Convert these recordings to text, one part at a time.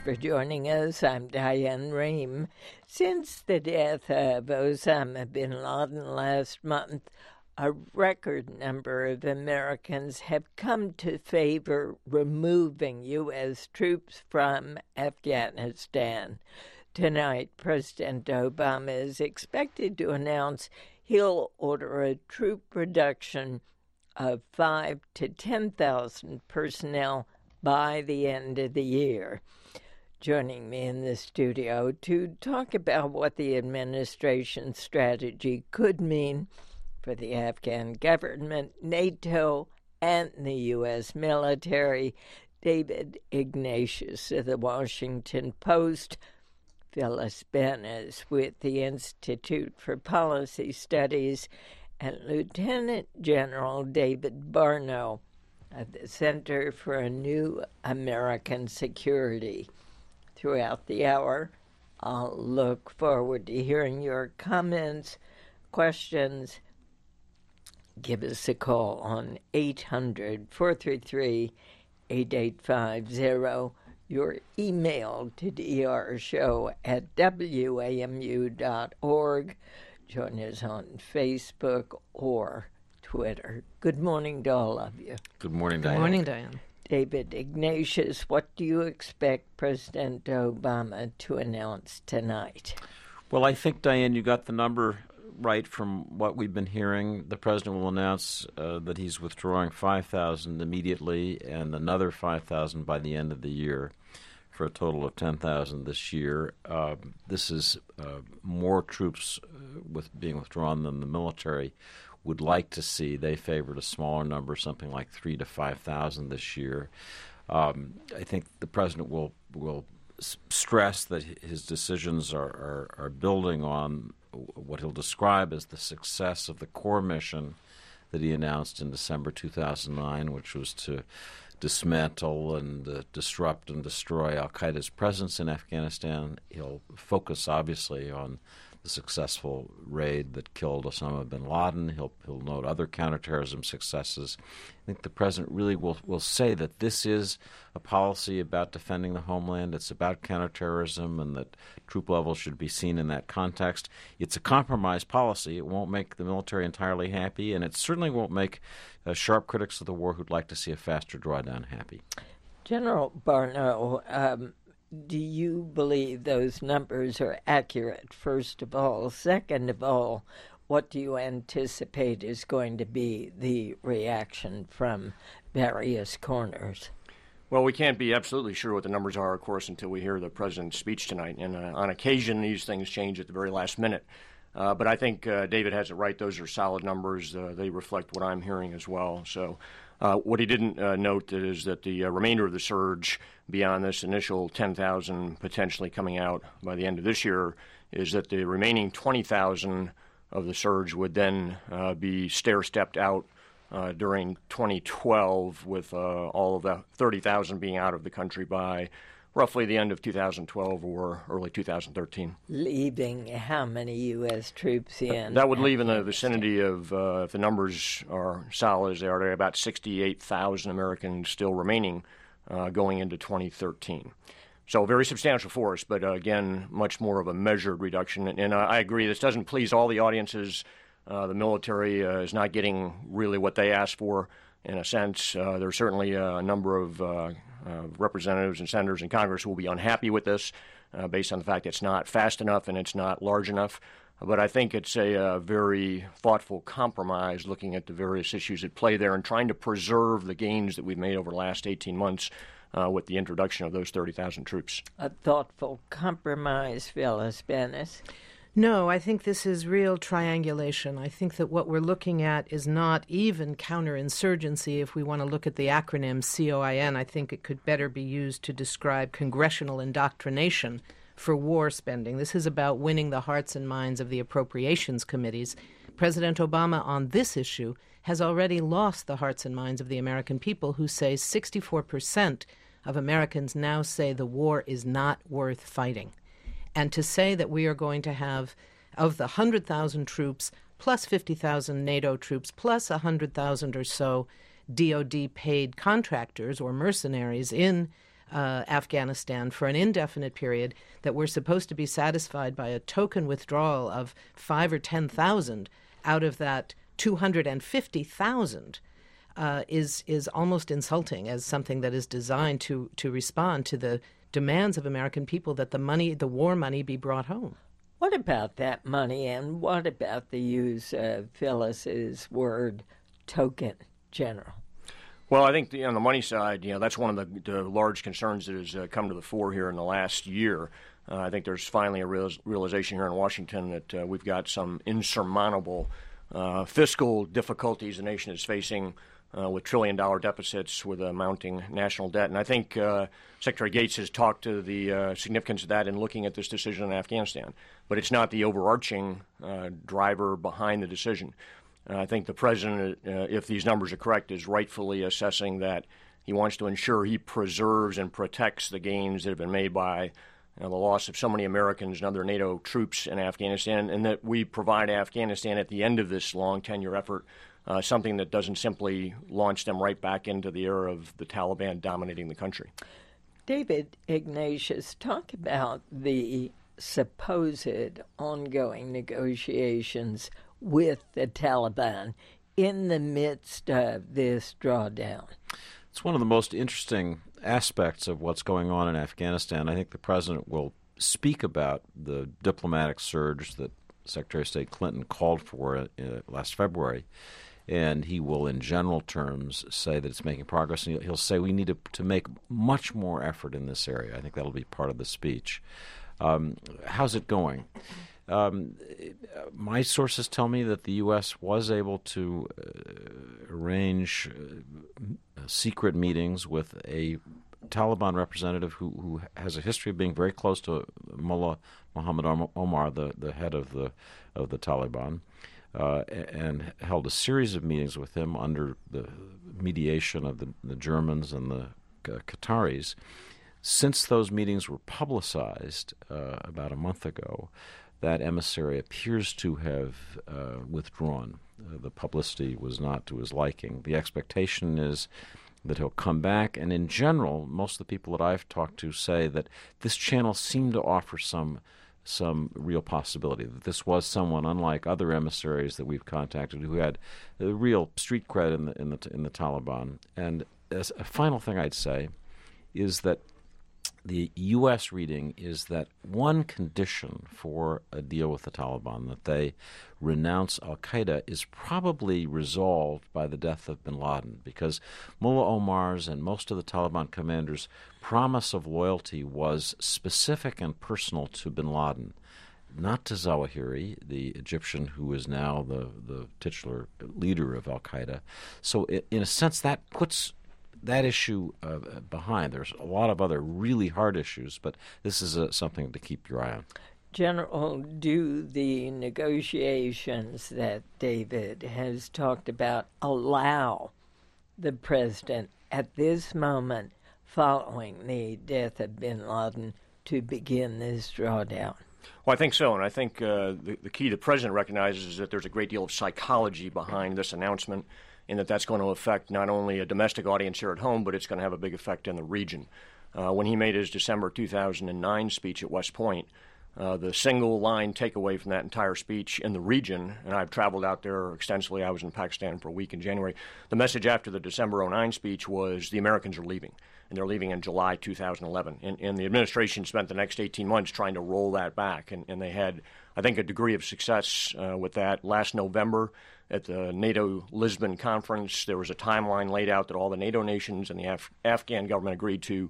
for joining us. I'm Diane Rehm. Since the death of Osama bin Laden last month, a record number of Americans have come to favor removing U.S. troops from Afghanistan. Tonight, President Obama is expected to announce he'll order a troop reduction of 5,000 to 10,000 personnel by the end of the year. Joining me in the studio to talk about what the administration's strategy could mean for the Afghan government, NATO, and the U.S. military, David Ignatius of the Washington Post, Phyllis Bennis with the Institute for Policy Studies, and Lieutenant General David Barno of the Center for a New American Security. Throughout the hour, I'll look forward to hearing your comments, questions. Give us a call on 800-433-8850. Your email to drshow@wamu.org. Join us on Facebook or Twitter. Good morning to all of you. Good morning, Diane. Good morning, Diane. David Ignatius, what do you expect President Obama to announce tonight? Well, I think, Diane, you got the number right from what we've been hearing. The president will announce that he's withdrawing 5,000 immediately and another 5,000 by the end of the year, for a total of 10,000 this year. This is more troops being withdrawn than the military would like to see. They favored a smaller number, something like 3,000 to 5,000 this year. I think the president will stress that his decisions are building on what he'll describe as the success of the core mission that he announced in December 2009, which was to dismantle and disrupt and destroy al-Qaeda's presence in Afghanistan. He'll focus, obviously, on the successful raid that killed Osama bin Laden. He'll note other counterterrorism successes. I think the president really will say that this is a policy about defending the homeland. It's about counterterrorism, and that troop levels should be seen in that context. It's a compromise policy. It won't make the military entirely happy, and it certainly won't make sharp critics of the war who'd like to see a faster drawdown happy. General Barno, do you believe those numbers are accurate, first of all? Second of all, what do you anticipate is going to be the reaction from various corners? Well, we can't be absolutely sure what the numbers are, of course, until we hear the president's speech tonight. And on occasion, these things change at the very last minute. But I think David has it right. Those are solid numbers. They reflect what I'm hearing as well. So what he didn't note is that the remainder of the surge beyond this initial 10,000 potentially coming out by the end of this year is that the remaining 20,000 of the surge would then be stair-stepped out during 2012, with all of the 30,000 being out of the country by roughly the end of 2012 or early 2013. Leaving how many U.S. troops in? That would leave in the vicinity of, if the numbers are solid as they are, there are about 68,000 Americans still remaining going into 2013. So a very substantial force, but again, much more of a measured reduction. And I agree, this doesn't please all the audiences. The military is not getting really what they asked for, in a sense. There's certainly a number of representatives and senators in Congress who will be unhappy with this based on the fact it's not fast enough and it's not large enough. But I think it's a very thoughtful compromise, looking at the various issues at play there and trying to preserve the gains that we've made over the last 18 months with the introduction of those 30,000 troops. A thoughtful compromise, Phyllis Bennis. No, I think this is real triangulation. I think that what we're looking at is not even counterinsurgency. If we want to look at the acronym COIN, I think it could better be used to describe congressional indoctrination for war spending. This is about winning the hearts and minds of the appropriations committees. President Obama on this issue has already lost the hearts and minds of the American people, who say 64% of Americans now say the war is not worth fighting. And to say that we are going to have, of the 100,000 troops, plus 50,000 NATO troops, plus 100,000 or so DOD-paid contractors or mercenaries in Afghanistan for an indefinite period, that we're supposed to be satisfied by a token withdrawal of 5,000 or 10,000 out of that 250,000 is almost insulting as something that is designed to respond to the demands of American people that the war money be brought home. What about that money, and what about the use of Phyllis's word token, General? Well, I think on the money side, that's one of the large concerns that has come to the fore here in the last year. I think there's finally a realization here in Washington that we've got some insurmountable fiscal difficulties the nation is facing with trillion-dollar deficits, with a mounting national debt. And I think Secretary Gates has talked to the significance of that in looking at this decision in Afghanistan. But it's not the overarching driver behind the decision. I think the president, if these numbers are correct, is rightfully assessing that he wants to ensure he preserves and protects the gains that have been made by the loss of so many Americans and other NATO troops in Afghanistan, and that we provide Afghanistan at the end of this long tenure effort something that doesn't simply launch them right back into the era of the Taliban dominating the country. David Ignatius, talk about the supposed ongoing negotiations with the Taliban in the midst of this drawdown. It's one of the most interesting aspects of what's going on in Afghanistan. I think the president will speak about the diplomatic surge that Secretary of State Clinton called for last February, and he will, in general terms, say that it's making progress, and he'll say we need to make much more effort in this area. I think that'll be part of the speech. How's it going? My sources tell me that the U.S. was able to arrange secret meetings with a Taliban representative who has a history of being very close to Mullah Muhammad Omar, the head of the Taliban, and held a series of meetings with him under the mediation of the Germans and the Qataris. Since those meetings were publicized about a month ago, that emissary appears to have withdrawn. The publicity was not to his liking. The expectation is that he'll come back, and in general, most of the people that I've talked to say that this channel seemed to offer some real possibility, that this was someone, unlike other emissaries that we've contacted, who had a real street cred in the Taliban. And as a final thing I'd say is that the U.S. reading is that one condition for a deal with the Taliban, that they renounce al-Qaeda, is probably resolved by the death of bin Laden, because Mullah Omar's and most of the Taliban commanders' promise of loyalty was specific and personal to bin Laden, not to Zawahiri, the Egyptian who is now the titular leader of al-Qaeda. So in a sense, that puts that issue behind. There's a lot of other really hard issues, but this is something to keep your eye on. General, do the negotiations that David has talked about allow the president at this moment, following the death of bin Laden, to begin this drawdown? Well, I think so, and I think the key the president recognizes is that there's a great deal of psychology behind this announcement, and that's going to affect not only a domestic audience here at home, but it's going to have a big effect in the region. When he made his December 2009 speech at West Point, the single line takeaway from that entire speech in the region, and I've traveled out there extensively, I was in Pakistan for a week in January, the message after the December 2009 speech was the Americans are leaving, and they're leaving in July 2011. And the administration spent the next 18 months trying to roll that back, and they had, I think, a degree of success with that. Last November, at the NATO Lisbon conference, there was a timeline laid out that all the NATO nations and the Afghan government agreed to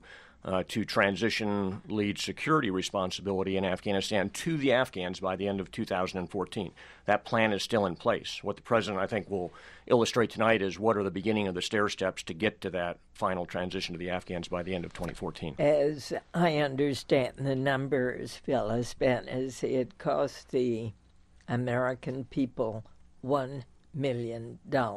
transition lead security responsibility in Afghanistan to the Afghans by the end of 2014. That plan is still in place. What the president, I think, will illustrate tonight is what are the beginning of the stair steps to get to that final transition to the Afghans by the end of 2014. As I understand the numbers, Phyllis Bennis, it cost the American people $1 million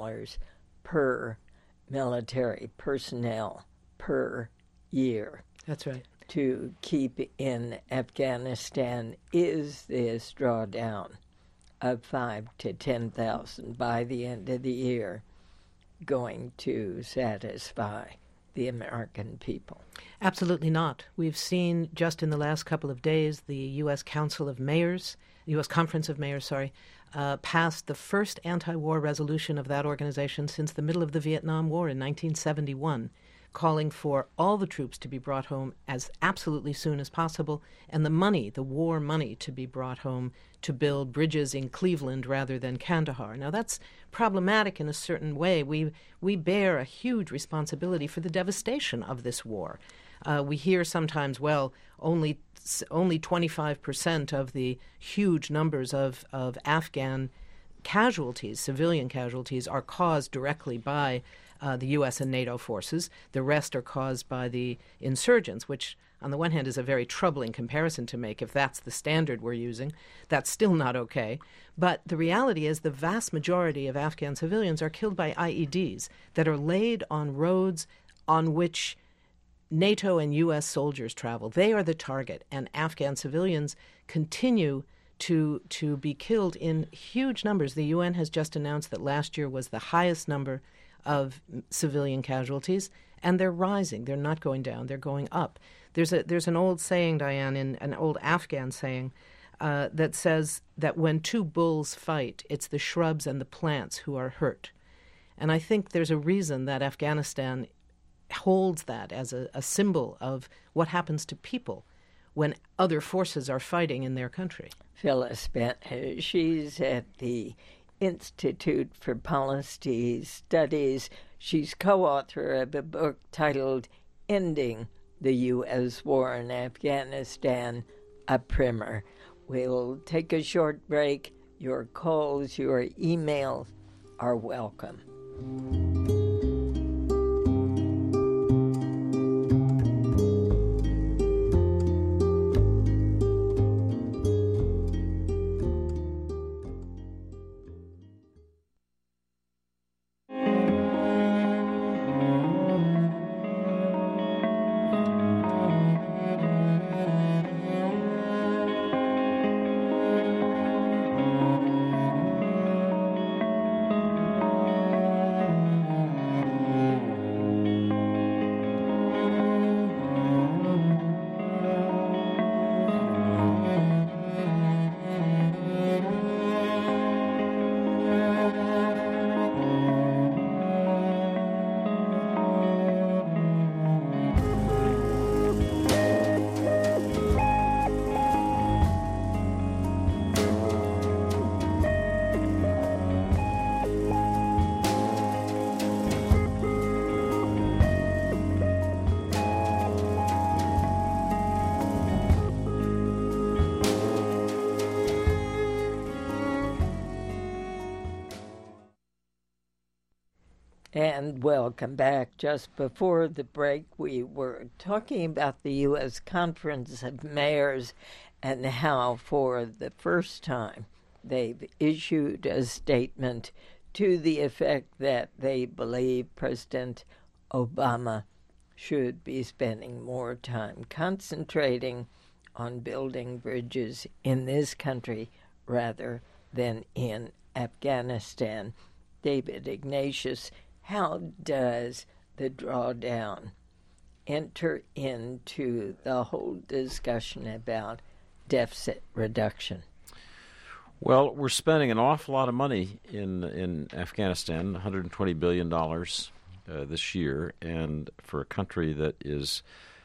per military personnel per year. That's right. To keep in Afghanistan. Is this drawdown of 5,000 to 10,000 by the end of the year going to satisfy the American people? Absolutely not. We've seen just in the last couple of days the U.S. Conference of Mayors, passed the first anti-war resolution of that organization since the middle of the Vietnam War in 1971, calling for all the troops to be brought home as absolutely soon as possible, and the war money, to be brought home to build bridges in Cleveland rather than Kandahar. Now, that's problematic in a certain way. We bear a huge responsibility for the devastation of this war. We hear sometimes, only 25% of the huge numbers of Afghan casualties, civilian casualties, are caused directly by the U.S. and NATO forces. The rest are caused by the insurgents, which on the one hand is a very troubling comparison to make. If that's the standard we're using, that's still not okay. But the reality is the vast majority of Afghan civilians are killed by IEDs that are laid on roads on which NATO and U.S. soldiers travel. They are the target, and Afghan civilians continue to be killed in huge numbers. The UN has just announced that last year was the highest number of civilian casualties, and they're rising. They're not going down. They're going up. There's an old saying, Diane, an old Afghan saying, that says that when two bulls fight, it's the shrubs and the plants who are hurt. And I think there's a reason that Afghanistan holds that as a symbol of what happens to people when other forces are fighting in their country. Phyllis Bent, she's at the Institute for Policy Studies. She's co-author of a book titled Ending the U.S. War in Afghanistan, a primer. We'll take a short break. Your calls, your emails are welcome. And welcome back. Just before the break, we were talking about the U.S. Conference of Mayors and how, for the first time, they've issued a statement to the effect that they believe President Obama should be spending more time concentrating on building bridges in this country rather than in Afghanistan. David Ignatius, how does the drawdown enter into the whole discussion about deficit reduction? Well, we're spending an awful lot of money in Afghanistan, $120 billion this year, and for a country that is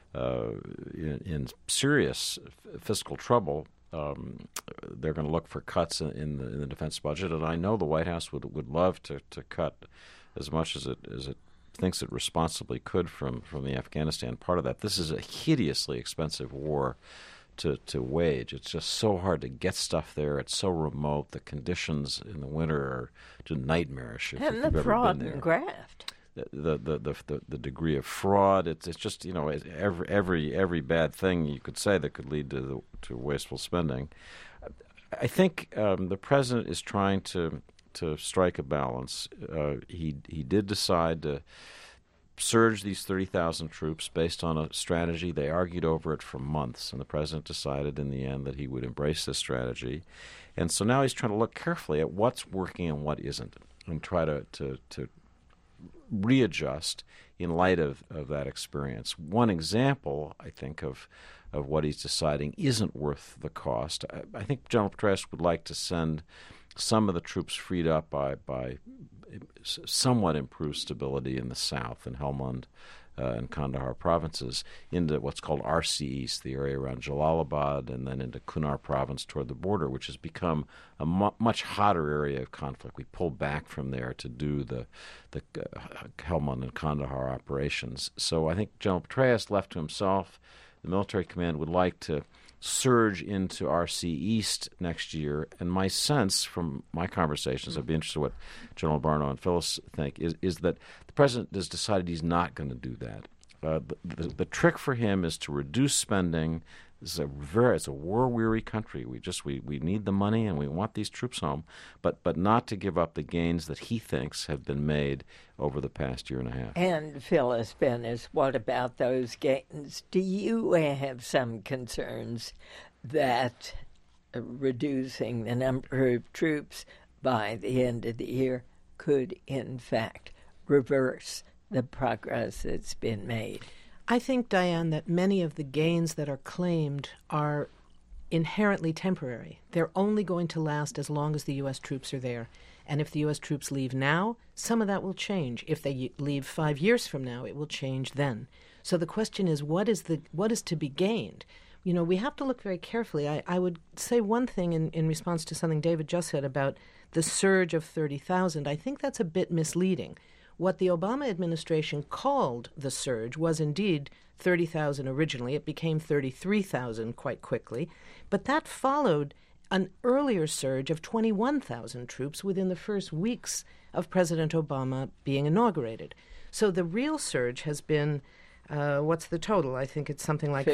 in serious fiscal trouble, they're going to look for cuts in the defense budget, and I know the White House would love to cut as much as it thinks it responsibly could from the Afghanistan part of that. This is a hideously expensive war to wage. It's just so hard to get stuff there. It's so remote. The conditions in the winter are just nightmarish. And the fraud and graft. The degree of fraud. It's just, you know, every bad thing you could say that could lead to wasteful spending. I think the president is trying to strike a balance. He did decide to surge these 30,000 troops based on a strategy. They argued over it for months, and the president decided in the end that he would embrace this strategy. And so now he's trying to look carefully at what's working and what isn't, and try to readjust in light of that experience. One example, I think, of what he's deciding isn't worth the cost. I think General Petraeus would like to send some of the troops freed up by somewhat improved stability in the south, in Helmand and Kandahar provinces, into what's called RC East, the area around Jalalabad, and then into Kunar province toward the border, which has become a much hotter area of conflict. We pulled back from there to do the Helmand and Kandahar operations. So I think General Petraeus, left to himself, the military command would like to surge into RC East next year. And my sense from my conversations, I'd be interested in what General Barno and Phyllis think, is that the president has decided he's not going to do that. The trick for him is to reduce spending. It's a war-weary country. We need the money and we want these troops home, but not to give up the gains that he thinks have been made over the past year and a half. And Phyllis Bennis, what about those gains? Do you have some concerns that reducing the number of troops by the end of the year could, in fact, reverse the progress that's been made? I think, Diane, that many of the gains that are claimed are inherently temporary. They're only going to last as long as the U.S. troops are there. And if the U.S. troops leave now, some of that will change. If they leave 5 years from now, it will change then. So the question is, what is to be gained? You know, we have to look very carefully. I would say one thing in response to something David just said about the surge of 30,000. I think that's a bit misleading. What the Obama administration called the surge was indeed 30,000 originally. It became 33,000 quite quickly. But that followed an earlier surge of 21,000 troops within the first weeks of President Obama being inaugurated. So the real surge has been, what's the total? I think it's something like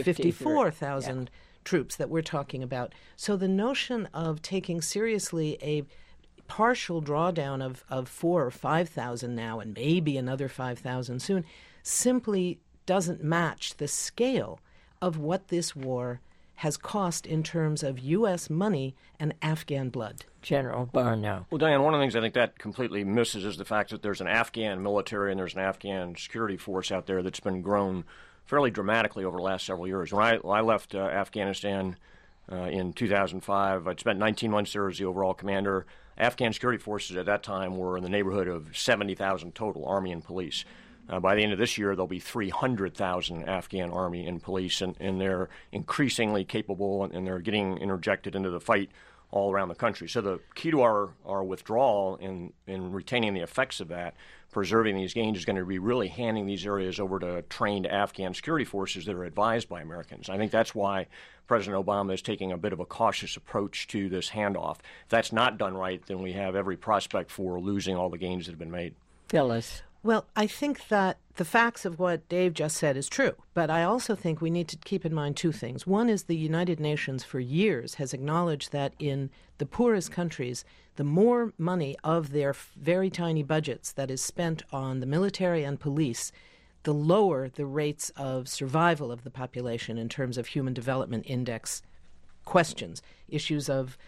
54,000 troops that we're talking about. So the notion of taking seriously a partial drawdown of 4,000 or 5,000 now and maybe another 5,000 soon simply doesn't match the scale of what this war has cost in terms of U.S. money and Afghan blood. General Barno. Well, Diane, one of the things I think that completely misses is the fact that there's an Afghan military and there's an Afghan security force out there that's been grown fairly dramatically over the last several years. When I left Afghanistan in 2005, I'd spent 19 months there as the overall commander. Afghan security forces at that time were in the neighborhood of 70,000 total, Army and police. By the end of this year, there'll be 300,000 Afghan Army and police, and they're increasingly capable, and they're getting interjected into the fight all around the country. So the key to our withdrawal in retaining the effects of that, preserving these gains, is going to be really handing these areas over to trained Afghan security forces that are advised by Americans. I think that's why President Obama is taking a bit of a cautious approach to this handoff. If that's not done right, then we have every prospect for losing all the gains that have been made. Phyllis. Well, I think that the facts of what Dave just said is true, but I also think we need to keep in mind two things. One is the United Nations for years has acknowledged that in the poorest countries, the more money of their very tiny budgets that is spent on the military and police, the lower the rates of survival of the population in terms of Human Development Index questions, issues of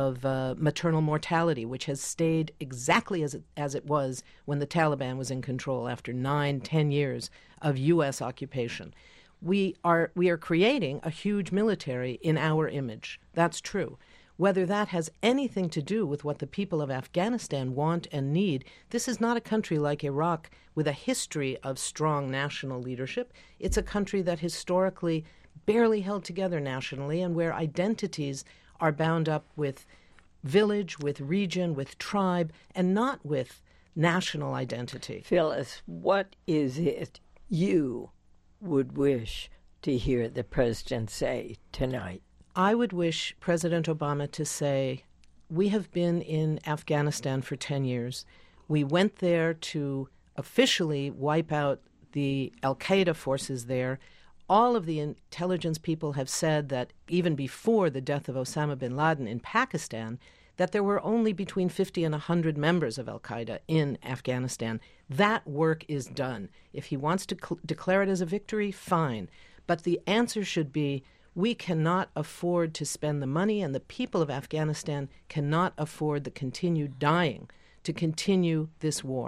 maternal mortality, which has stayed exactly as it was when the Taliban was in control after 9-10 years of U.S. occupation. We are creating a huge military in our image. That's true. Whether that has anything to do with what the people of Afghanistan want and need, this is not a country like Iraq with a history of strong national leadership. It's a country that historically barely held together nationally and where identities are bound up with village, with region, with tribe, and not with national identity. Phyllis, what is it you would wish to hear the president say tonight? I would wish President Obama to say, we have been in Afghanistan for 10 years. We went there to officially wipe out the al-Qaeda forces there. All of the intelligence people have said that even before the death of Osama bin Laden in Pakistan, that there were only between 50 and 100 members of al-Qaeda in Afghanistan. That work is done. If he wants to declare it as a victory, fine. But the answer should be, we cannot afford to spend the money, and the people of Afghanistan cannot afford the continued dying to continue this war.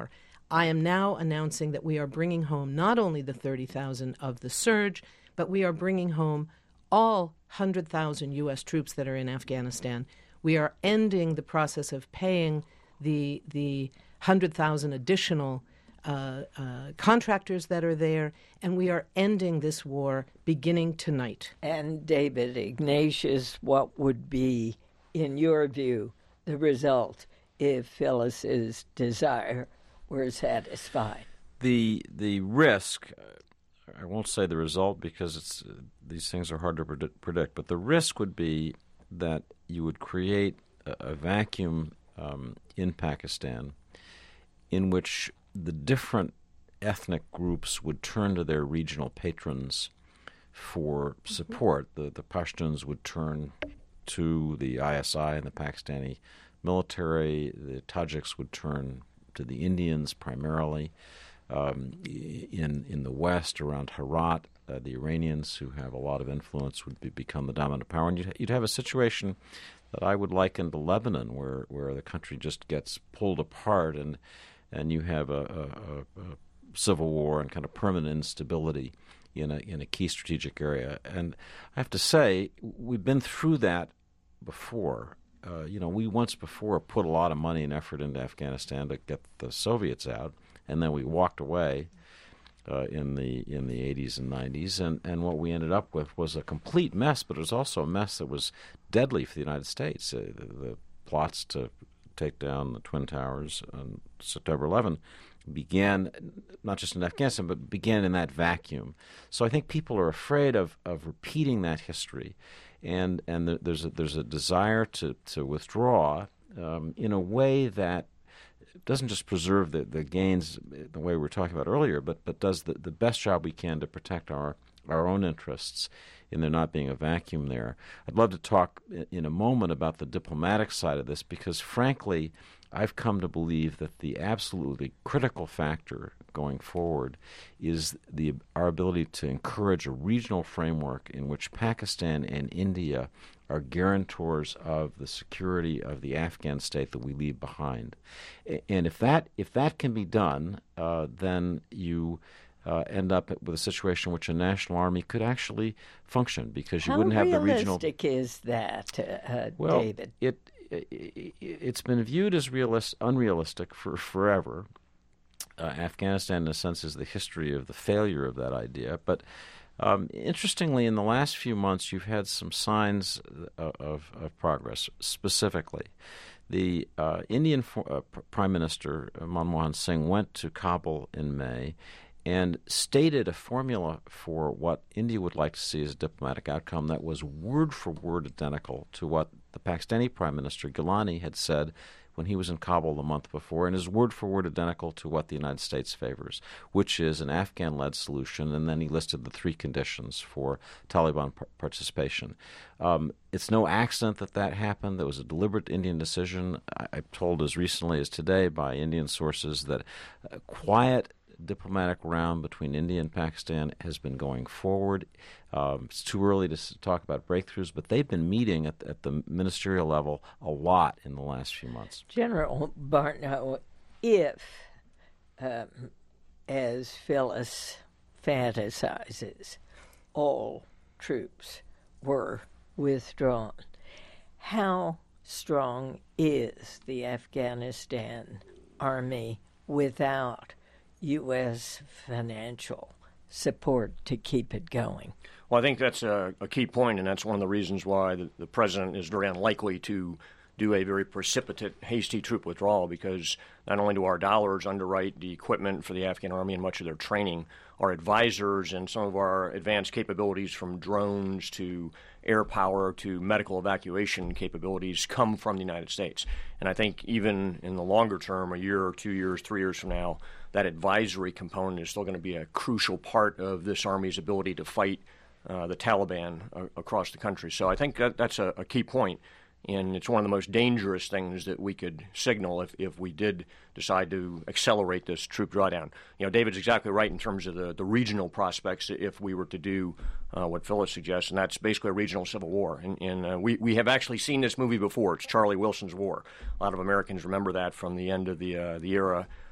I am now announcing that we are bringing home not only the 30,000 of the surge, but we are bringing home all 100,000 U.S. troops that are in Afghanistan. We are ending the process of paying the 100,000 additional contractors that are there, and we are ending this war beginning tonight. And David Ignatius, what would be, in your view, the result if Phyllis's desire were satisfied? The risk, I won't say the result because these things are hard to predict, but the risk would be that you would create a vacuum in Pakistan in which the different ethnic groups would turn to their regional patrons for support. The Pashtuns would turn to the ISI and the Pakistani military. The Tajiks would turn to the Indians primarily. In the West, around Herat, the Iranians, who have a lot of influence, would become the dominant power. And you'd have a situation that I would liken to Lebanon, where the country just gets pulled apart and you have a civil war and kind of permanent instability in a key strategic area. And I have to say, we've been through that before. We once before put a lot of money and effort into Afghanistan to get the Soviets out, and then we walked away in the 80s and 90s, and what we ended up with was a complete mess, but it was also a mess that was deadly for the United States. The plots to take down the Twin Towers on September 11 began not just in Afghanistan, but began in that vacuum. So I think people are afraid of repeating that history, and there's a desire to withdraw in a way that doesn't just preserve the gains the way we were talking about earlier, but does the best job we can to protect our own interests in there not being a vacuum there. I'd love to talk in a moment about the diplomatic side of this because, frankly, I've come to believe that the absolutely critical factor going forward is our ability to encourage a regional framework in which Pakistan and India are guarantors of the security of the Afghan state that we leave behind. And if that can be done, then you end up with a situation in which a national army could actually function because you wouldn't have the regional... How realistic is that, David? It's been viewed as unrealistic for forever. Afghanistan, in a sense, is the history of the failure of that idea. But interestingly, in the last few months, you've had some signs of progress. Specifically, the Indian Prime Minister, Manmohan Singh, went to Kabul in May and stated a formula for what India would like to see as a diplomatic outcome that was word for word identical to what the Pakistani Prime Minister Gilani had said when he was in Kabul the month before, and is word for word identical to what the United States favors, which is an Afghan-led solution, and then he listed the 3 conditions for Taliban participation. It's no accident that happened. There was a deliberate Indian decision. I'm told as recently as today by Indian sources that a quiet diplomatic round between India and Pakistan has been going forward. It's too early to talk about breakthroughs, but they've been meeting at the ministerial level a lot in the last few months. General Barno, if, as Phyllis fantasizes, all troops were withdrawn, how strong is the Afghanistan army without U.S. financial support to keep it going? Well, I think that's a key point, and that's one of the reasons why the president is very unlikely to do a very precipitate, hasty troop withdrawal, because not only do our dollars underwrite the equipment for the Afghan army and much of their training, our advisors and some of our advanced capabilities from drones to air power to medical evacuation capabilities come from the United States. And I think even in the longer term, a year or 2 years, 3 years from now, that advisory component is still going to be a crucial part of this army's ability to fight the Taliban across the country. So I think that's a key point. And it's one of the most dangerous things that we could signal if we did decide to accelerate this troop drawdown. You know, David's exactly right in terms of the regional prospects if we were to do what Phyllis suggests, and that's basically a regional civil war. And we have actually seen this movie before. It's Charlie Wilson's War. A lot of Americans remember that from the end of the era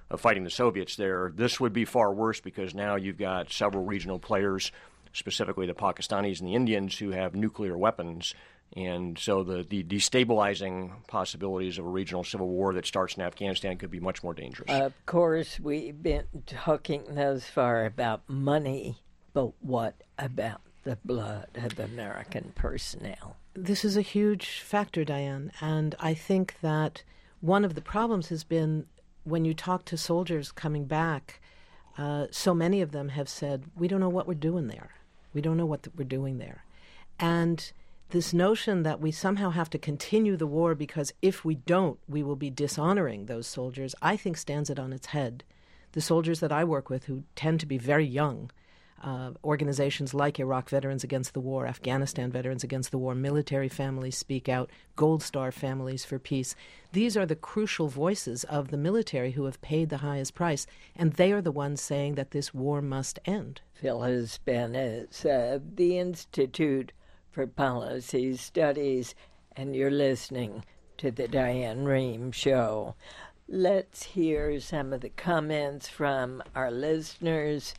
fighting the Soviets there. This would be far worse because now you've got several regional players, specifically the Pakistanis and the Indians, who have nuclear weapons. And so the destabilizing possibilities of a regional civil war that starts in Afghanistan could be much more dangerous. Of course, we've been talking thus far about money, but what about the blood of American personnel? This is a huge factor, Diane, and I think that one of the problems has been when you talk to soldiers coming back, so many of them have said, we don't know what we're doing there. We don't know what we're doing there. And this notion that we somehow have to continue the war because if we don't, we will be dishonoring those soldiers, I think stands it on its head. The soldiers that I work with, who tend to be very young, organizations like Iraq Veterans Against the War, Afghanistan Veterans Against the War, military families speak out, Gold Star Families for Peace. These are the crucial voices of the military who have paid the highest price, and they are the ones saying that this war must end. Phyllis Bennis of the Institute for Policy Studies, and you're listening to the Diane Rehm Show. Let's hear some of the comments from our listeners.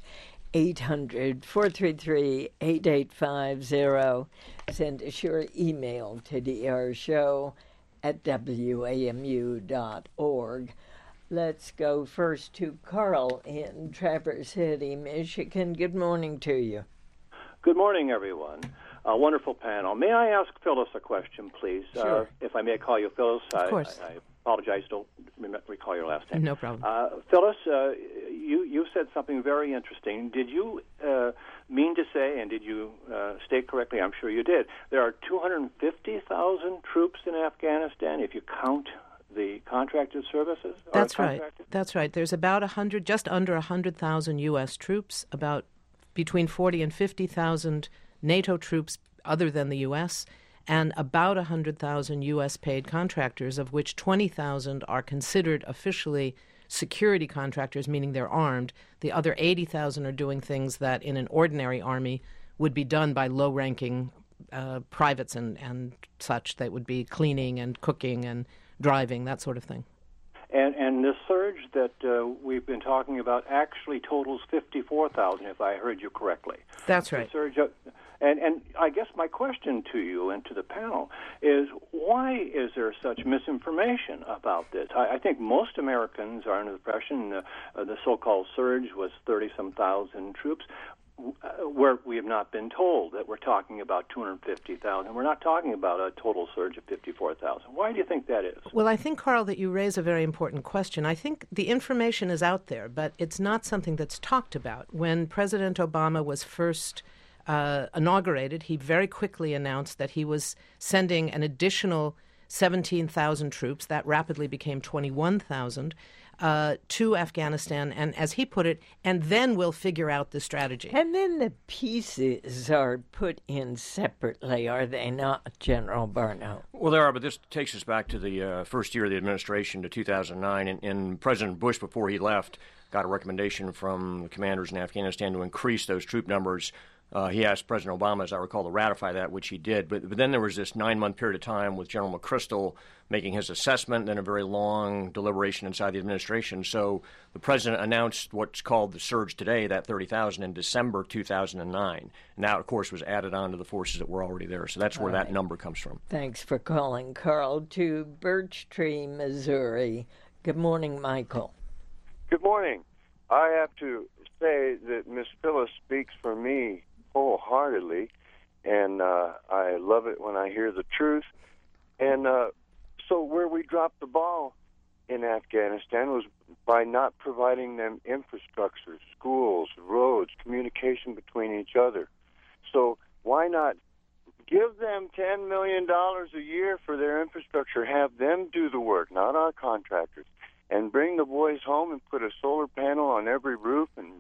800-433-8850. Send us your email to drshow@wamu.org. Let's go first to Carl in Traverse City, Michigan. Good morning to you. Good morning, everyone. A wonderful panel. May I ask Phyllis a question, please? Sure. If I may call you Phyllis. Of course. I apologize, don't recall your last name. No problem. Phyllis, you said something very interesting. Did you mean to say, and did you state correctly, I'm sure you did, there are 250,000 troops in Afghanistan if you count the contracted services? That's right. That's right. There's about just under 100,000 U.S. troops, about between 40 and 50,000 NATO troops other than the U.S., and about 100,000 U.S. paid contractors, of which 20,000 are considered officially security contractors, meaning they're armed. The other 80,000 are doing things that in an ordinary army would be done by low-ranking privates and such. That would be cleaning and cooking and driving, that sort of thing. And the surge that we've been talking about actually totals 54,000, if I heard you correctly. That's right. The surge, and I guess my question to you and to the panel is, why is there such misinformation about this? I think most Americans are under the impression the so-called surge was 30-some thousand troops, where we have not been told that we're talking about 250,000. We're not talking about a total surge of 54,000. Why do you think that is? Well, I think, Carl, that you raise a very important question. I think the information is out there, but it's not something that's talked about. When President Obama was first inaugurated, he very quickly announced that he was sending an additional 17,000 troops. That rapidly became 21,000. To Afghanistan, and as he put it, and then we'll figure out the strategy. And then the pieces are put in separately, are they not, General Barno? Well, there are, but this takes us back to the first year of the administration, to 2009, and President Bush, before he left, got a recommendation from the commanders in Afghanistan to increase those troop numbers. He asked President Obama, as I recall, to ratify that, which he did. But then there was this 9-month period of time with General McChrystal making his assessment, and then a very long deliberation inside the administration. So the president announced what's called the surge today, that 30,000, in December 2009. And that, of course, was added on to the forces that were already there. So that's where that number comes from. Thanks for calling, Carl. To Birch Tree, Missouri. Good morning, Michael. Good morning. I have to say that Miss Phyllis speaks for me wholeheartedly, and I love it when I hear the truth. And so where we dropped the ball in Afghanistan was by not providing them infrastructure, schools, roads, communication between each other. So why not give them $10 million a year for their infrastructure, have them do the work, not our contractors, and bring the boys home and put a solar panel on every roof and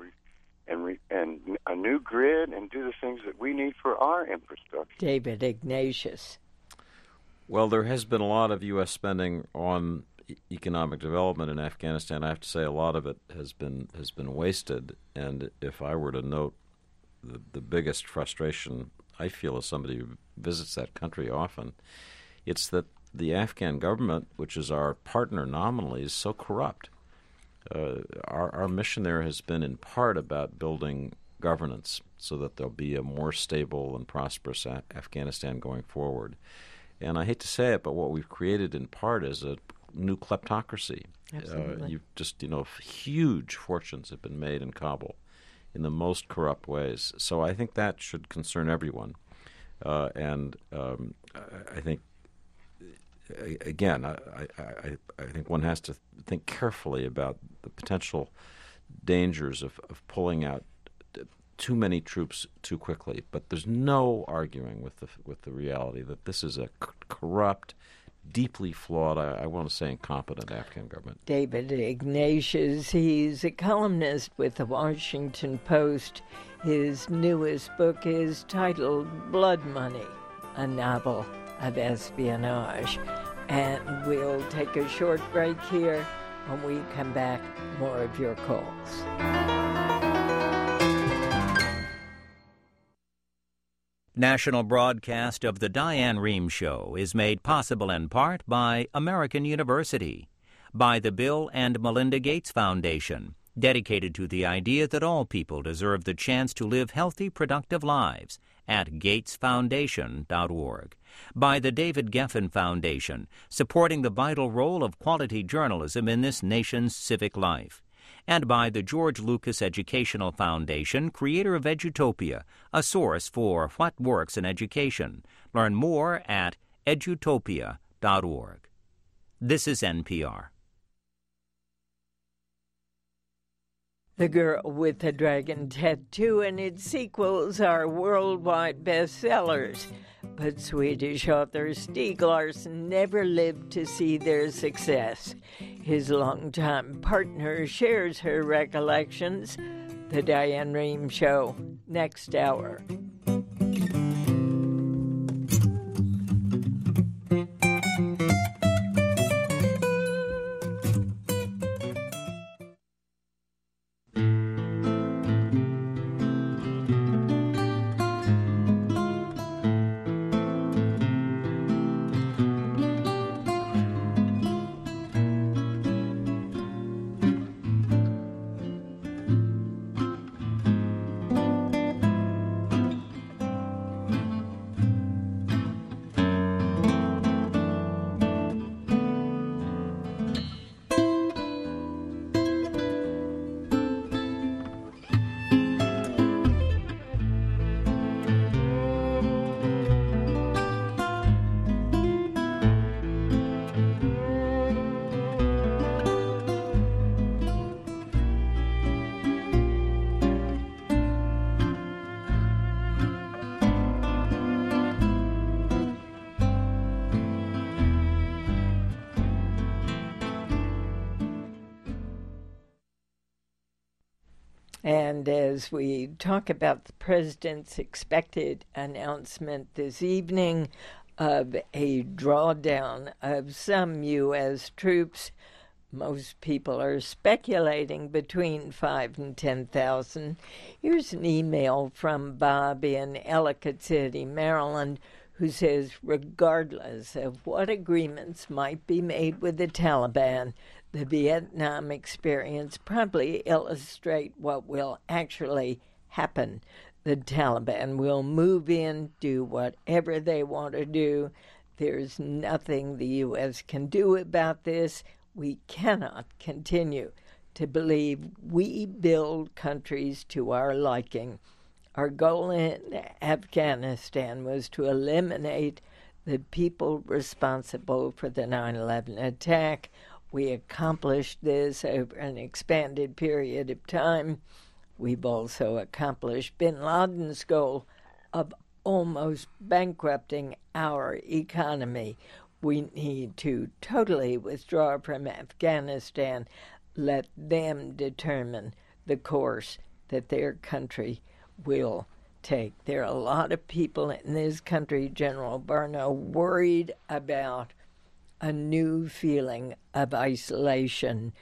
a new grid and do the things that we need for our infrastructure. David Ignatius. Well, there has been a lot of U.S. spending on economic development in Afghanistan. I have to say a lot of it has been wasted. And if I were to note the biggest frustration I feel as somebody who visits that country often, it's that the Afghan government, which is our partner nominally, is so corrupt. our mission there has been in part about building governance so that there'll be a more stable and prosperous Afghanistan going forward. And I hate to say it, but what we've created in part is a new kleptocracy. Absolutely. Huge fortunes have been made in Kabul in the most corrupt ways. So I think that should concern everyone. I think, again, I think one has to think carefully about the potential dangers of pulling out too many troops too quickly. But there's no arguing with the reality that this is a corrupt, deeply flawed, I want to say incompetent Afghan government. David Ignatius, he's a columnist with the Washington Post. His newest book is titled Blood Money, a novel of espionage. And we'll take a short break here. When we come back, more of your calls. National broadcast of The Diane Rehm Show is made possible in part by American University, by the Bill and Melinda Gates Foundation, dedicated to the idea that all people deserve the chance to live healthy, productive lives, at gatesfoundation.org, by the David Geffen Foundation, supporting the vital role of quality journalism in this nation's civic life, and by the George Lucas Educational Foundation, creator of Edutopia, a source for what works in education. Learn more at edutopia.org. This is NPR. The Girl with the Dragon Tattoo and its sequels are worldwide bestsellers, but Swedish author Stieg Larsson never lived to see their success. His longtime partner shares her recollections. The Diane Rehm Show, next hour. And as we talk about the president's expected announcement this evening of a drawdown of some U.S. troops, most people are speculating between 5,000 and 10,000. Here's an email from Bob in Ellicott City, Maryland, who says, regardless of what agreements might be made with the Taliban, the Vietnam experience probably illustrate what will actually happen. The Taliban will move in, do whatever they want to do. There's nothing the U.S. can do about this. We cannot continue to believe we build countries to our liking. Our goal in Afghanistan was to eliminate the people responsible for the 9/11 attack. We accomplished this over an expanded period of time. We've also accomplished bin Laden's goal of almost bankrupting our economy. We need to totally withdraw from Afghanistan, let them determine the course that their country will take. There are a lot of people in this country, General Barno, worried about a new feeling of isolationism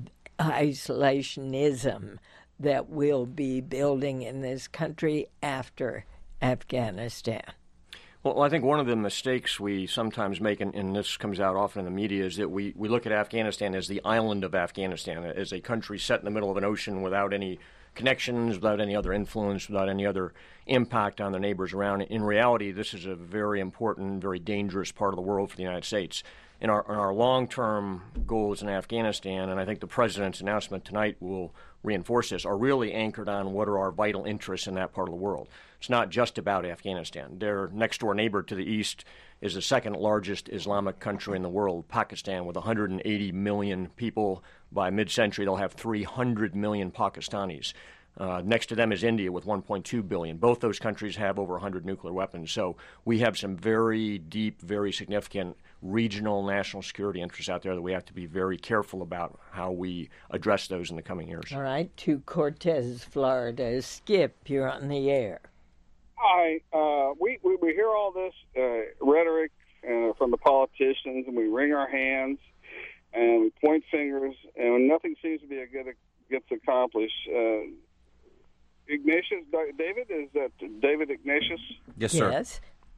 that will be building in this country after Afghanistan. Well, I think one of the mistakes we sometimes make, and this comes out often in the media, is that we look at Afghanistan as the island of Afghanistan, as a country set in the middle of an ocean without any connections, without any other influence, without any other impact on the neighbors around. In reality, this is a very important, very dangerous part of the world for the United States. In our long-term goals in Afghanistan, and I think the President's announcement tonight will reinforce this, are really anchored on what are our vital interests in that part of the world. It's not just about Afghanistan. Their next-door neighbor to the east is the second largest Islamic country in the world, Pakistan, with 180 million people. By mid-century, they'll have 300 million Pakistanis. Next to them is India with 1.2 billion. Both those countries have over 100 nuclear weapons. So we have some very deep, very significant regional national security interests out there that we have to be very careful about how we address those in the coming years. All right, to Cortez, Florida. Skip, you're on the air. Hi. We hear all this rhetoric from the politicians, and we wring our hands, and we point fingers, and nothing seems to be gets accomplished. Ignatius, David, is that David Ignatius? Yes, sir. Yes.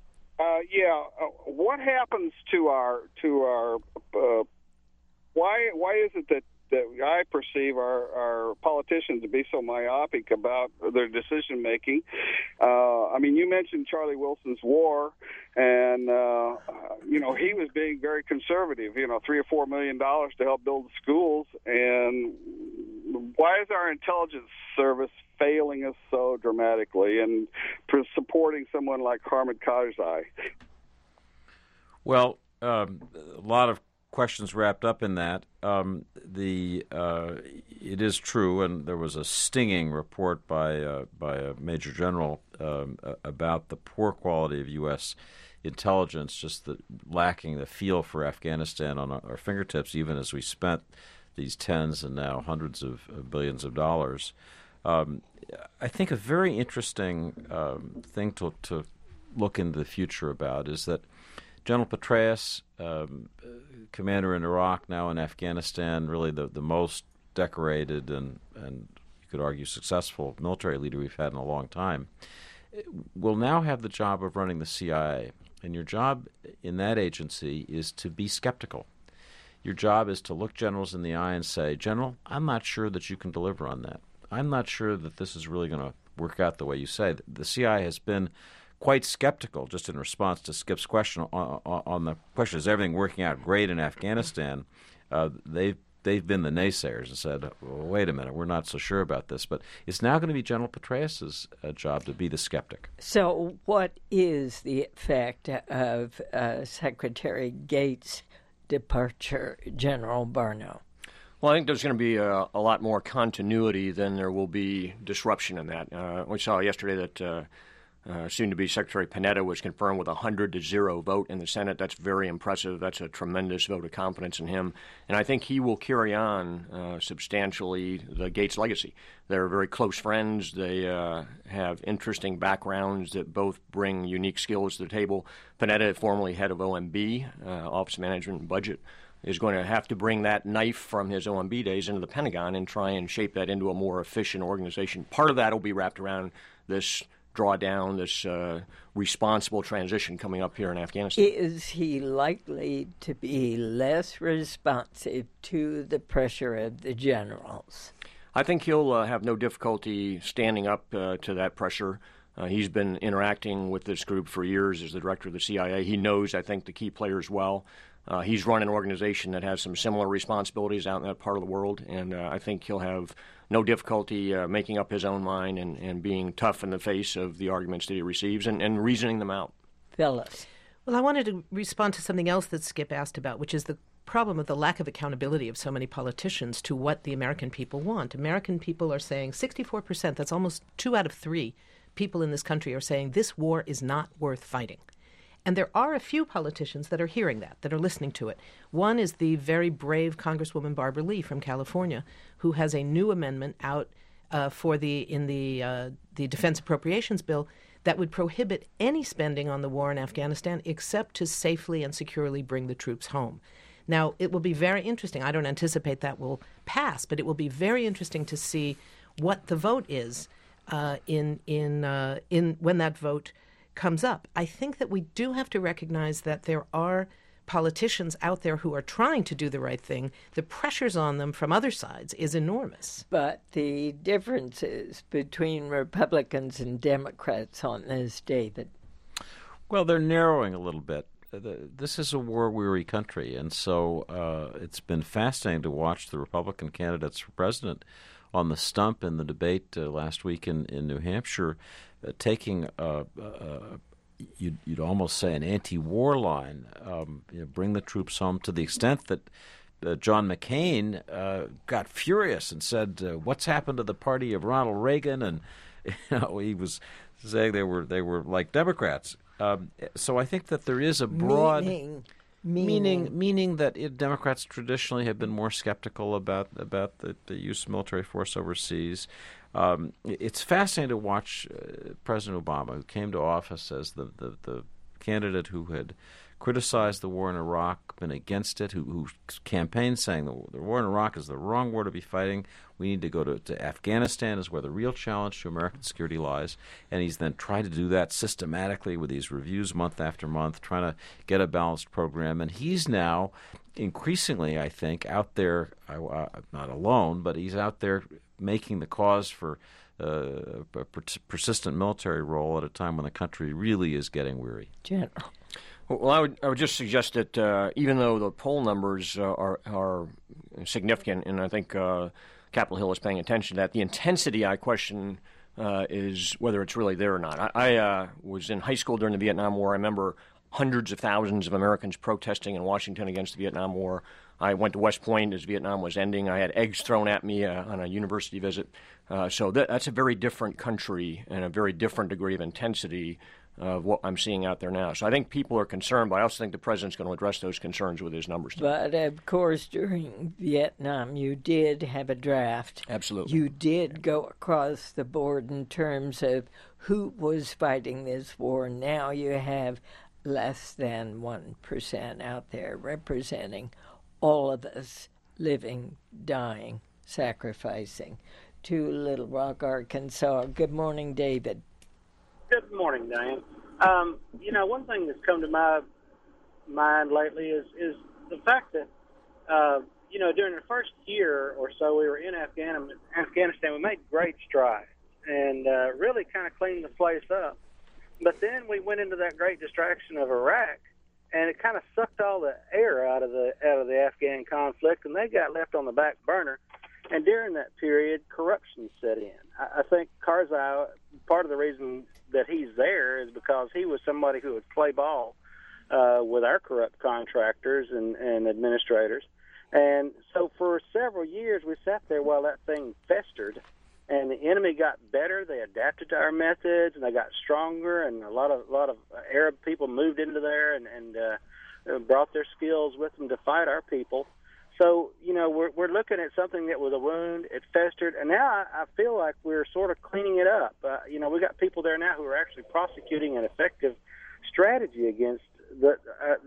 What happens to our why is it that I perceive our politicians to be so myopic about their decision making? I mean, you mentioned Charlie Wilson's war, and he was being very conservative. $3 or $4 million to help build schools, and why is our intelligence service failing us so dramatically and supporting someone like Hamid Karzai? Well, a lot of questions wrapped up in that. It is true, and there was a stinging report by a major general about the poor quality of U.S. intelligence, just lacking the feel for Afghanistan on our fingertips, even as we spent these tens and now hundreds of billions of dollars. I think a very interesting thing to look into the future about is that General Petraeus, commander in Iraq, now in Afghanistan, really the most decorated and you could argue successful military leader we've had in a long time, will now have the job of running the CIA. And your job in that agency is to be skeptical. Your job is to look generals in the eye and say, General, I'm not sure that you can deliver on that. I'm not sure that this is really going to work out the way you say. The CIA has been quite skeptical, just in response to Skip's question on the question, is everything working out great in Afghanistan? They've been the naysayers and said, well, wait a minute, we're not so sure about this. But it's now going to be General Petraeus' job to be the skeptic. So what is the effect of Secretary Gates' departure, General Barno? Well, I think there's going to be a lot more continuity than there will be disruption in that. We saw yesterday that soon-to-be Secretary Panetta was confirmed with a 100-0 vote in the Senate. That's very impressive. That's a tremendous vote of confidence in him. And I think he will carry on substantially the Gates legacy. They're very close friends. They have interesting backgrounds that both bring unique skills to the table. Panetta, formerly head of OMB, Office of Management and Budget, is going to have to bring that knife from his OMB days into the Pentagon and try and shape that into a more efficient organization. Part of that will be wrapped around this drawdown, this responsible transition coming up here in Afghanistan. Is he likely to be less responsive to the pressure of the generals? I think he'll have no difficulty standing up to that pressure. He's been interacting with this group for years as the director of the CIA. He knows, I think, the key players well. He's run an organization that has some similar responsibilities out in that part of the world, and I think he'll have no difficulty making up his own mind and being tough in the face of the arguments that he receives and reasoning them out. Phyllis. Well, I wanted to respond to something else that Skip asked about, which is the problem of the lack of accountability of so many politicians to what the American people want. American people are saying 64%, that's almost 2 out of 3 people in this country are saying this war is not worth fighting. And there are a few politicians that are hearing that are listening to it. One is the very brave Congresswoman Barbara Lee from California, who has a new amendment out in the Defense Appropriations Bill that would prohibit any spending on the war in Afghanistan except to safely and securely bring the troops home. Now, it will be very interesting. I don't anticipate that will pass, but it will be very interesting to see what the vote is in when that vote comes up. I think that we do have to recognize that there are politicians out there who are trying to do the right thing. The pressures on them from other sides is enormous. But the differences between Republicans and Democrats on this, David? Well, they're narrowing a little bit. This is a war-weary country, and so it's been fascinating to watch the Republican candidates for president on the stump in the debate last week in New Hampshire, taking you'd almost say an anti-war line, bring the troops home, to the extent that John McCain got furious and said, "What's happened to the party of Ronald Reagan?" And he was saying they were like Democrats. So I think that there is a broad meaning that Democrats traditionally have been more skeptical about the use of military force overseas. It's fascinating to watch President Obama, who came to office as the candidate who had criticized the war in Iraq, been against it, who campaigned saying the war in Iraq is the wrong war to be fighting. We need to go to Afghanistan is where the real challenge to American security lies. And he's then tried to do that systematically with these reviews month after month, trying to get a balanced program. And he's now increasingly, I think, out there, not alone, but he's out there making the cause for a persistent military role at a time when the country really is getting weary. General. Well, I would just suggest that even though the poll numbers are significant, and I think Capitol Hill is paying attention to that, the intensity, I question, is whether it's really there or not. I was in high school during the Vietnam War. I remember hundreds of thousands of Americans protesting in Washington against the Vietnam War. I went to West Point as Vietnam was ending. I had eggs thrown at me on a university visit. So that's a very different country and a very different degree of intensity of what I'm seeing out there now. So I think people are concerned, but I also think the president's going to address those concerns with his numbers today. But, of course, during Vietnam, you did have a draft. Absolutely. You did go across the board in terms of who was fighting this war. Now you have less than 1% out there representing all of us living, dying, sacrificing. To Little Rock, Arkansas. Good morning, David. Good morning, Diane. One thing that's come to my mind lately is the fact that, during the first year or so we were in Afghanistan, we made great strides and really kind of cleaned the place up. But then we went into that great distraction of Iraq, and it kind of sucked all the air out of the Afghan conflict, and they got left on the back burner. And during that period, corruption set in. I think Karzai, part of the reason that he's there is because he was somebody who would play ball with our corrupt contractors and administrators. And so for several years, we sat there while that thing festered, and the enemy got better. They adapted to our methods, and they got stronger, and a lot of Arab people moved into there and brought their skills with them to fight our people. So, we're looking at something that was a wound, it festered, and now I feel like we're sort of cleaning it up. We got people there now who are actually prosecuting an effective strategy against the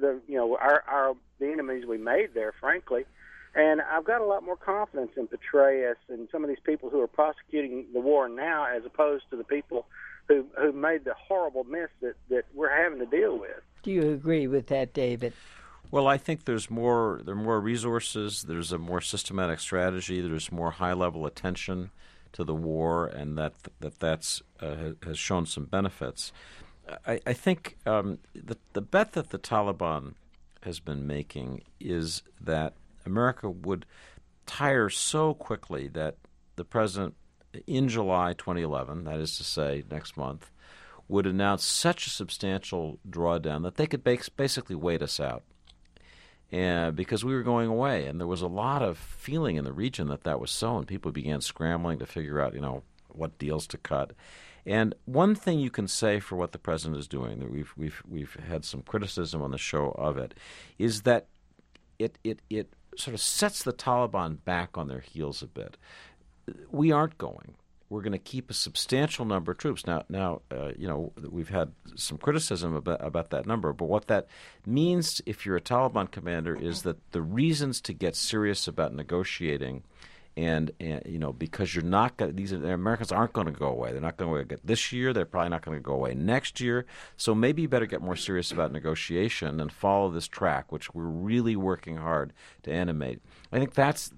enemies we made there, frankly. And I've got a lot more confidence in Petraeus and some of these people who are prosecuting the war now, as opposed to the people who made the horrible mess that we're having to deal with. Do you agree with that, David? Well, I think there are more resources, there's a more systematic strategy, there's more high-level attention to the war, and that's has shown some benefits. I think the bet that the Taliban has been making is that America would tire so quickly that the president, in July 2011, that is to say next month, would announce such a substantial drawdown that they could basically wait us out. And because we were going away, and there was a lot of feeling in the region that was so, and people began scrambling to figure out, what deals to cut. And one thing you can say for what the president is doing, that we've had some criticism on the show of it, is that it sort of sets the Taliban back on their heels a bit. We aren't going. We're going to keep a substantial number of troops. Now, we've had some criticism about that number, but what that means, if you're a Taliban commander, is that the reasons to get serious about negotiating And because you're not going, the Americans aren't going to go away. They're not going to go this year. They're probably not going to go away next year. So maybe you better get more serious about negotiation and follow this track, which we're really working hard to animate. I think that's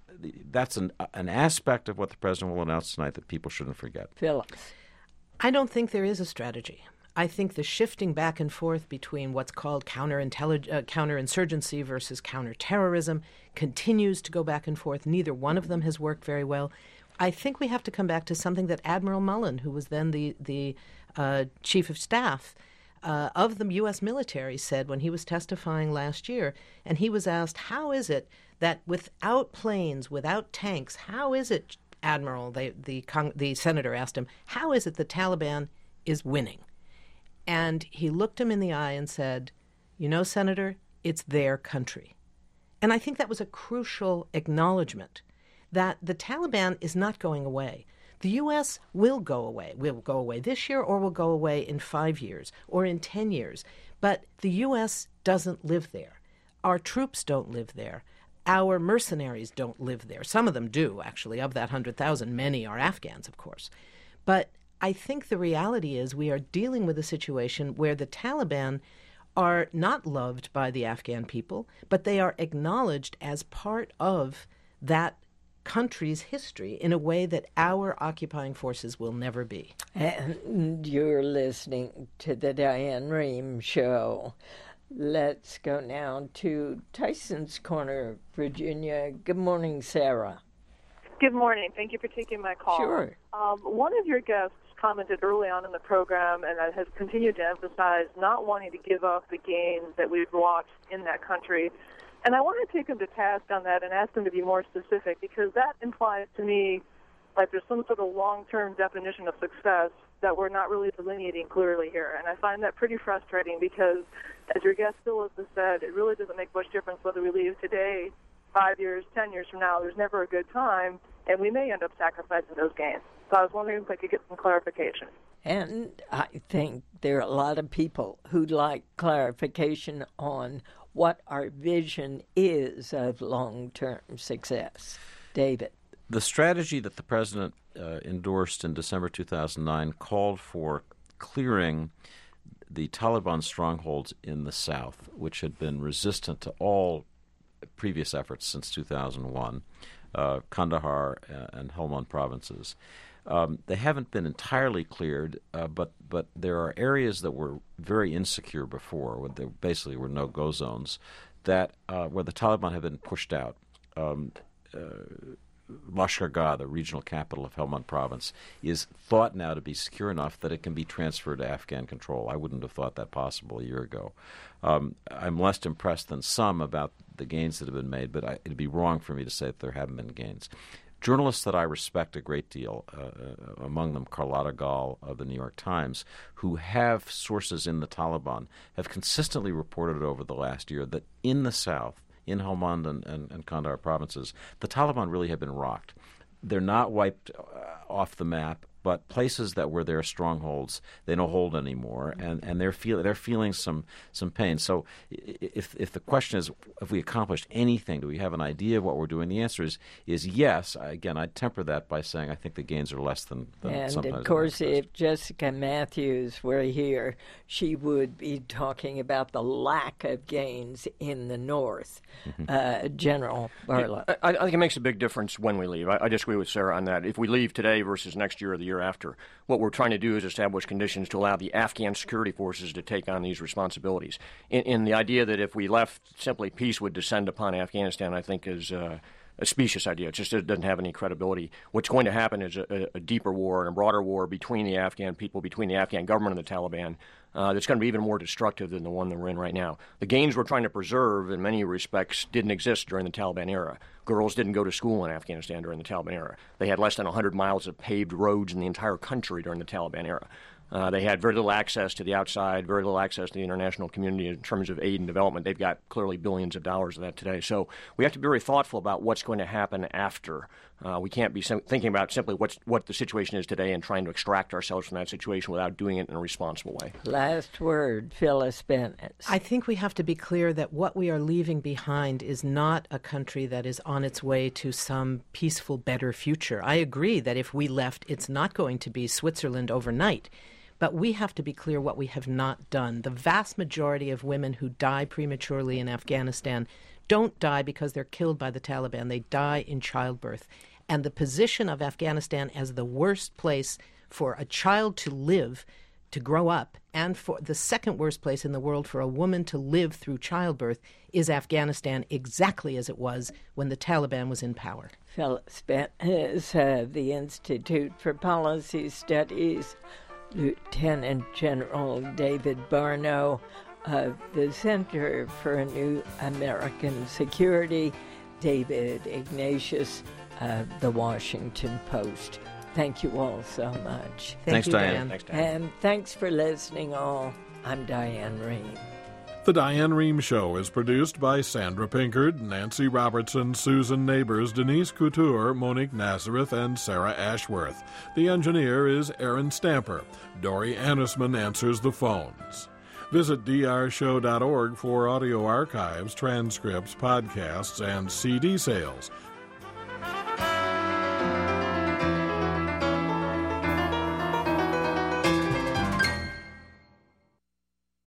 an aspect of what the president will announce tonight that people shouldn't forget. Phyllis. I don't think there is a strategy. I think the shifting back and forth between what's called counterinsurgency versus counterterrorism continues to go back and forth. Neither one of them has worked very well. I think we have to come back to something that Admiral Mullen, who was then the chief of staff of the U.S. military, said when he was testifying last year. And he was asked, how is it that without planes, without tanks, how is it, Admiral, the senator asked him, how is it the Taliban is winning? And he looked him in the eye and said, Senator, it's their country. And I think that was a crucial acknowledgement that the Taliban is not going away. The U.S. will go away. We'll go away this year, or we'll go away in 5 years or in 10 years. But the U.S. doesn't live there. Our troops don't live there. Our mercenaries don't live there. Some of them do, actually. Of that 100,000, many are Afghans, of course. But I think the reality is we are dealing with a situation where the Taliban are not loved by the Afghan people, but they are acknowledged as part of that country's history in a way that our occupying forces will never be. And you're listening to the Diane Rehm Show. Let's go now to Tyson's Corner, Virginia. Good morning, Sarah. Good morning. Thank you for taking my call. Sure. One of your guests commented early on in the program and has continued to emphasize not wanting to give up the gains that we've watched in that country. And I want to take him to task on that and ask him to be more specific, because that implies to me like there's some sort of long-term definition of success that we're not really delineating clearly here. And I find that pretty frustrating because, as your guest Phyllis has said, it really doesn't make much difference whether we leave today, 5 years, 10 years from now. There's never a good time, and we may end up sacrificing those gains. So I was wondering if I could get some clarification. And I think there are a lot of people who'd like clarification on what our vision is of long-term success. David. The strategy that the president endorsed in December 2009 called for clearing the Taliban strongholds in the south, which had been resistant to all previous efforts since 2001, Kandahar and Helmand provinces. They haven't been entirely cleared, but there are areas that were very insecure before, where there basically were no-go zones, that where the Taliban have been pushed out. Lashkar Gah, the regional capital of Helmand province, is thought now to be secure enough that it can be transferred to Afghan control. I wouldn't have thought that possible a year ago. I'm less impressed than some about the gains that have been made, but it'd be wrong for me to say that there haven't been gains. Journalists that I respect a great deal, among them Carlotta Gall of the New York Times, who have sources in the Taliban, have consistently reported over the last year that in the south, in Helmand and Kandahar provinces, the Taliban really have been rocked. They're not wiped off the map, but places that were their strongholds, they don't hold anymore, and they're feeling some pain. So if the question is, if we accomplished anything, do we have an idea of what we're doing? The answer is yes. Again, I'd temper that by saying I think the gains are less than and sometimes. And, of course, if Jessica Matthews were here, she would be talking about the lack of gains in the north. General Barlow. I think it makes a big difference when we leave. I disagree with Sarah on that. If we leave today versus next year or the year after, what we're trying to do is establish conditions to allow the Afghan security forces to take on these responsibilities. In the idea that if we left, simply peace would descend upon Afghanistan, I think is a specious idea. It just doesn't have any credibility. What's going to happen is a deeper war and a broader war between the Afghan people, between the Afghan government and the Taliban, that's going to be even more destructive than the one that we're in right now. The gains we're trying to preserve, in many respects, didn't exist during the Taliban era. Girls didn't go to school in Afghanistan during the Taliban era. They had less than 100 miles of paved roads in the entire country during the Taliban era. They had very little access to the outside, very little access to the international community in terms of aid and development. They've got clearly billions of dollars of that today. So we have to be very thoughtful about what's going to happen after We can't be thinking about simply what the situation is today and trying to extract ourselves from that situation without doing it in a responsible way. Last word, Phyllis Bennett. I think we have to be clear that what we are leaving behind is not a country that is on its way to some peaceful, better future. I agree that if we left, it's not going to be Switzerland overnight. But we have to be clear what we have not done. The vast majority of women who die prematurely in Afghanistan don't die because they're killed by the Taliban. They die in childbirth. And the position of Afghanistan as the worst place for a child to live, to grow up, and for the second worst place in the world for a woman to live through childbirth is Afghanistan, exactly as it was when the Taliban was in power. Phyllis Bennett is the Institute for Policy Studies, Lieutenant General David Barno of the Center for a New American Security, David Ignatius of the Washington Post. Thank you all so much. Thanks, you, Diane. Thanks, Diane. And thanks for listening all. I'm Diane Rehm. The Diane Rehm Show is produced by Sandra Pinkard, Nancy Robertson, Susan Neighbors, Denise Couture, Monique Nazareth, and Sarah Ashworth. The engineer is Aaron Stamper. Dory Annisman answers the phones. Visit drshow.org for audio archives, transcripts, podcasts, and CD sales.